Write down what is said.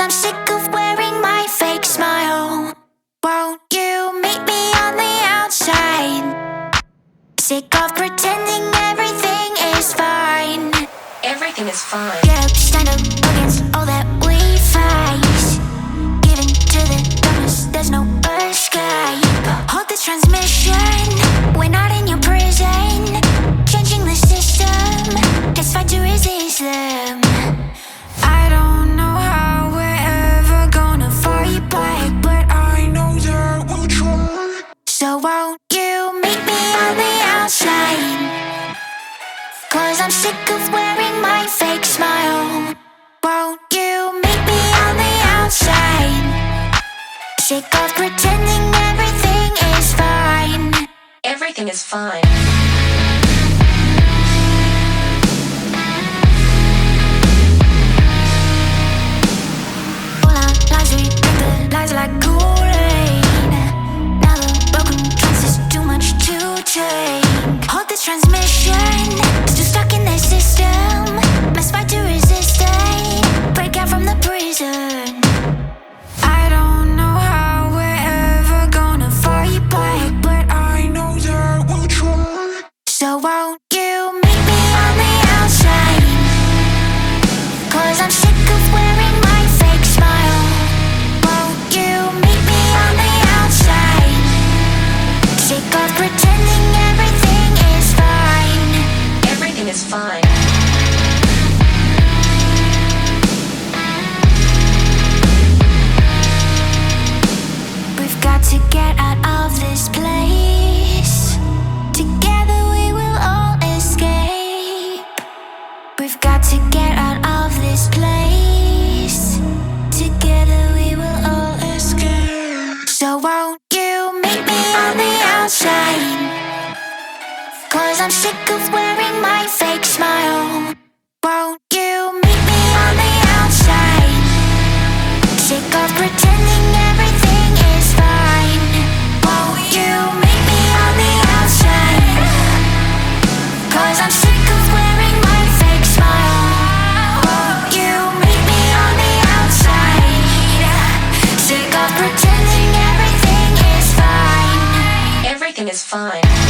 I'm sick of wearing my fake smile. Won't you meet me on the outside? Sick of pretending everything is fine. Everything is fine. Get up, stand up against all that we face. Giving to the darkness, there's no escape. Hold this transmission, we're not in your prison. Changing the system, let's fight to resist them. I don't know how we're ever gonna fight back, but I know that we'll try. So won't you meet me on the outside? 'Cause I'm sick of wearing my fake smile. Won't you meet me on the outside? Sick of pretending everything is fine. Everything is fine. All our lives, we drink the lies like Kool-Aid. Now the broken trust is too much to take. Hold this transmission, still stuck in their system. Must fight to resist it, break out from the prison. I don't know how we're ever gonna fight back, but I know that we'll try. So won't you meet me on the outside? 'Cause I'm sick of wearing my fake smile. Won't you meet me on the outside? Sick of pretending everything is fine. Everything is fine. We've got to get out of this place. Together we will all escape. We've got to get out of this place. Together we will all escape. So won't you meet me on the outside? 'Cause I'm sick of wearing my fake smile. Won't you meet me on the outside? Sick of pretending everything is fine. Won't you meet me on the outside? 'Cause I'm sick of wearing my fake smile. Won't you meet me on the outside? Sick of pretending everything is fine. Everything is fine.